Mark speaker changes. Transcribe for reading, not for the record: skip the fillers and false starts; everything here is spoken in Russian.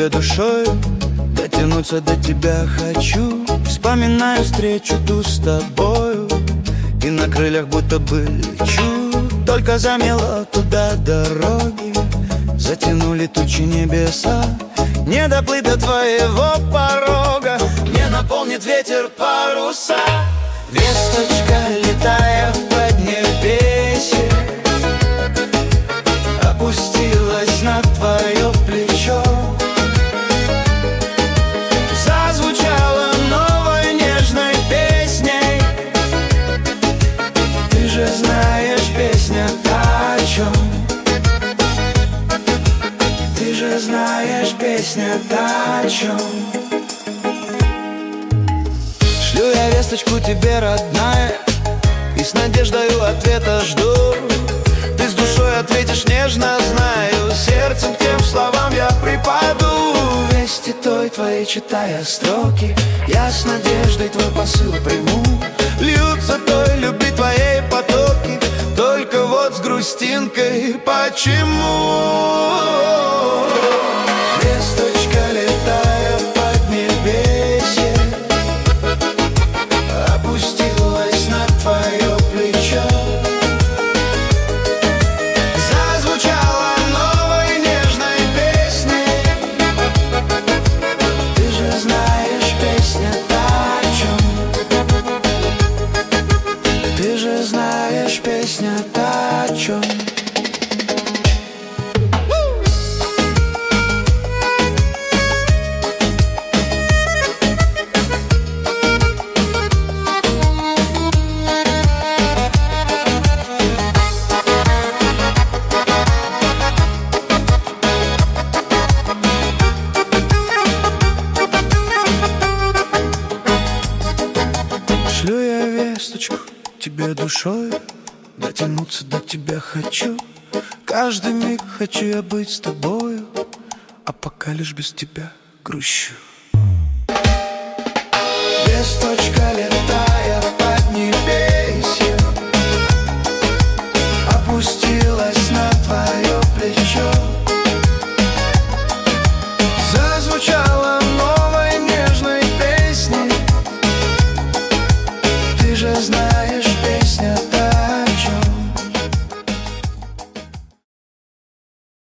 Speaker 1: тебе душой, дотянуться до тебя хочу. Вспоминаю встречу ту с тобою, и на крыльях будто бы лечу. Только замело туда дороги, затянули тучи небеса. Не доплыть до твоего порога, не наполнит ветер паруса. Весточка, летая в поднебесье, опустилась на твое плечо. Зазвучала новой нежной песней. Ты же знаешь, песня та, о чем. Ты же знаешь, песня та, о чем. Шлю я весточку тебе, родная, и с надеждою ответа жду. Ты с душой ответишь нежно, знаю, сердцем к тем словам я припаду. Вести той твоей, читая строки, я с надеждой твой посыл приму. Льются той любви твоей потоки, только вот с грустинкой почему? Весточка, летая в поднебесье, опустилась на твое плечо. Зазвучала новой нежной песней. Ты же знаешь, песня та, о чем. Ты же знаешь, песня та, о чем. Шлю я весточку тебе душой, дотянуться до тебя хочу. Каждый миг хочу я быть с тобою, а пока лишь без тебя грущу. Весточка, летает